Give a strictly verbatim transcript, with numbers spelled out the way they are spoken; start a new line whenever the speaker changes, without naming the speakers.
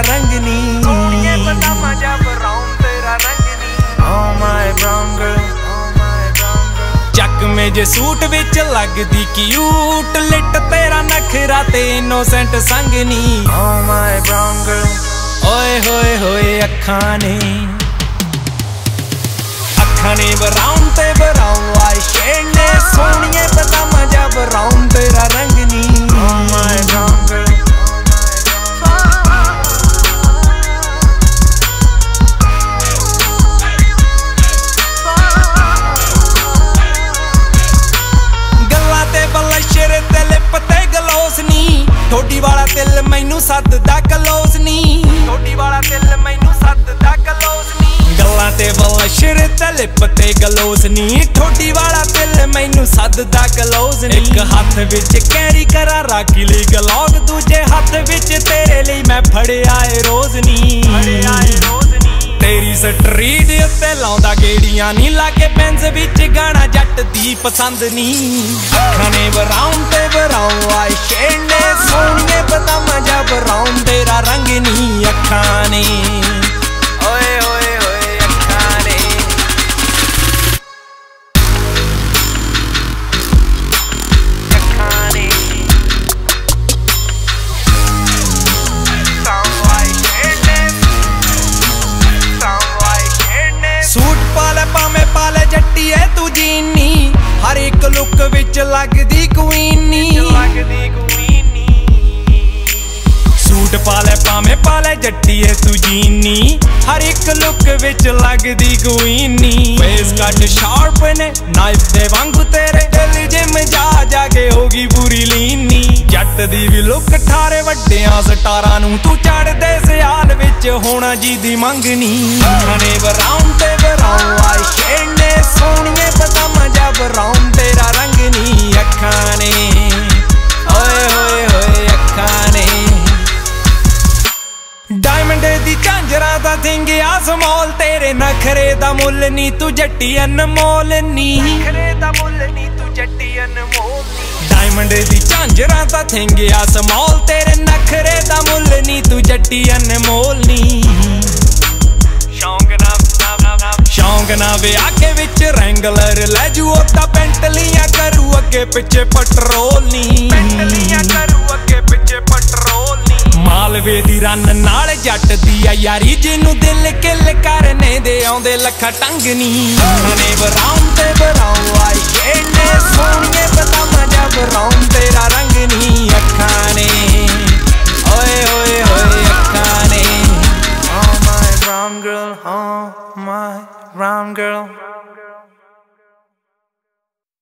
रंग नी सोहणिए बदामा जा brown तेरा रंग नी oh my brown girl चक में जे सूट विच लगदी क्यूट लिट तेरा नखरा ते इनोसेंट संग नी oh my brown girl ओए होए होए अखां ने अखां ने brown ते brown आई शेड ने सोहणिए बदामा जा brown तेरा रंग नी oh my brown girl ठोडी वाला दिल मैनू सददा कलोज नी ठोडी वाला दिल मैनू सददा कलोज नी गल्लां ते बलशर ते लिप ते गलोज नी ठोडी वाला दिल मैनू सददा कलोज नी एक हाथ विच कैरी करा राखी लई गलौग दूजे हाथ विच तेरे लई मैं फड़िया ए रोज नी फड़िया ए रोज नी तेरी स्ट्रीट उत्ते लाउंदा गेड़ियां नी लाके बेंज विच गाना जट दी पसंद नी अखां ने brown ते brown आई शेड ने सोहणिए बदामा जा brown तेरा रंग नी अखां ने ओए ओए ओए अखां ने अखां ने सांवाई शेड ने सांवाई शेड ने सूट पाले पामे पाले जट्टीए तू जीनी हर एक लुक विच लगदी क्वीनी लगदी क्वीनी सूट पाले पामे पाले जट्टीए तू जीनी हर एक लुक विच लगदी क्वीनी फेस कट शार्प ने नाइफ दे वांगू तेरे दिल जिम जा जाके होगी पूरी लीनी जट दी भी लुक ठारे वड्डियां स्टारां नू तू चढ़दे सियाल विच होना जी दी मंगनी ने brown ते brown आई शेड ने सोहणिए बदामा जा brown तेरा रंग नी अखां ने ओए होए होए अखां ने डायमंड दी झांजरा दा थिंगिया समोल तेरे नखरे दा मुल नी तू जट्टी अनमोल नी नखरे दा मुल नी तू जट्टी अनमोल नी डायमंड दी झांजरा दा थिंगिया समोल तेरे नखरे दा मुल नी तू जट्टी अनमोल नी शौक ना शौक ना विआह के विच रैंगलर लै जू ओदा पेंटलियां करू अगे पिछे पट्रोल नी पेंटलियां करू अगे पिछे पट्रोल नी मालवे दी रन नाल जट दी आ यारी जिन्नू दिल किल करने दे आउंदे लखा टंग नी ने brown ते brown आई शेड ने सोहणिए बदामा जा brown तेरा रंग नी अखां ने ओए ओए ओए अखां ने oh my brown girl oh my brown girl